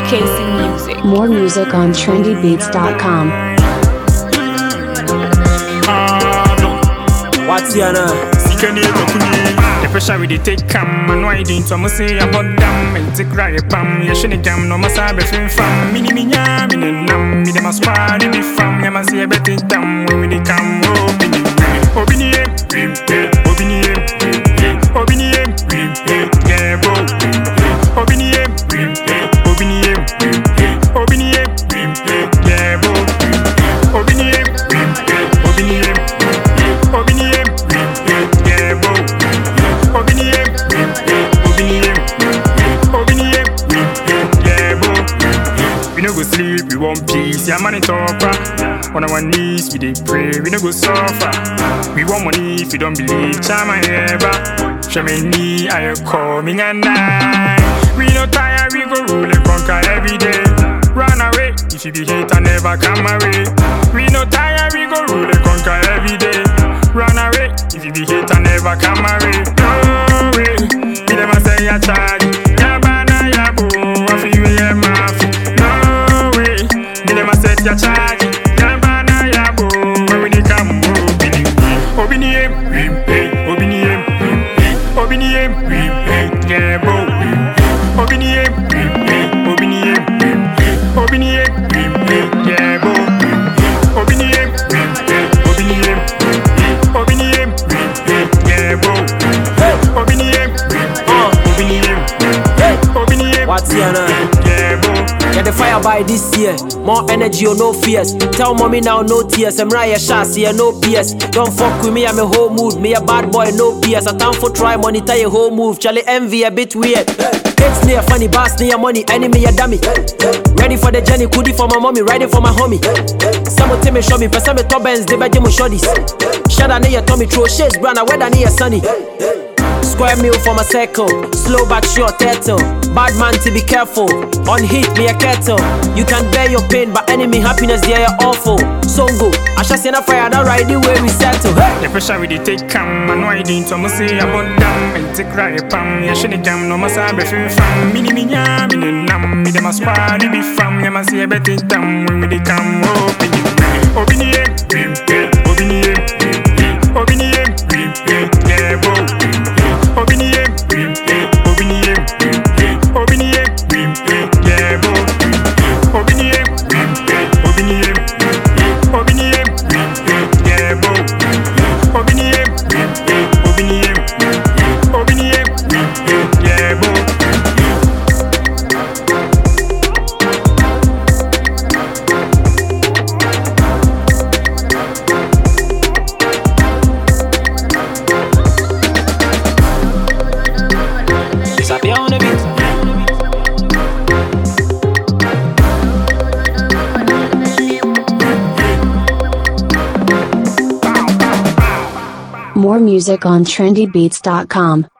KC Music. More music on trendybeats.com. What's your name? The pressure we take come and why didn't I say about them and take right pam yeshini gam no masabe fin fam mini minya mini nam mi dem aspa ni fam ya masi ebeti dam when we come obini obini obini obini yeah bo obini obini obini yeah bo obini obini obini yeah bo we no go sleep, we want peace. Yeah, money talker. On our knees, we dey pray. We no go suffer. We want money if you don't believe. Chama ever. Show me knee, I call me and night. We no tired, we go rule and conquer every day. Run away if you be hater, never come away. We no tired, we go rule and conquer every day. Run away if you be hater, never come away. No way, we never say ya charge. Ya bana ya boom, I feel we ya mafia. No way, we never set ya charge. Ya bana ya boom, when we come obini, obini, obini, obini, yeah bo, obini, obini, obini, yeah bo, obini, obini, obini, yeah bo, obini, obini, what's your name? yeah bo. Get the fire by this year. More energy or no fears. Tell mommy now no tears. I'm right chassis and no PS. Don't fuck with me, I'm a whole mood. Me a bad boy, no PS. I time for try monitor your whole move. Charlie envy a bit weird. It's near funny boss near money. Enemy a dummy. Ready for the journey, goodie for my mommy, riding for my homie. Some tell me show me, person me top ends, they bet you shorties. Shut down near Tommy, throw shades, brand, weather near sunny. Square meal for my circle, slow back short turtle. Bad man to be careful, on heat me a kettle. You can bear your pain, but enemy happiness, yeah, you're awful. Songo, I shall send a fire, that right the way we settle. The pressure we take come and why didn't I say about them and take right pam yeshini gam no masabe fin fam mini minya mini nam mi dem aspa ni fam ya masi ebeti dam when we come obini obini obini obini yeah bo obini obini obini yeah bo obini obini obini yeah bo obini obini obini yeah bo. More music on trendybeats.com.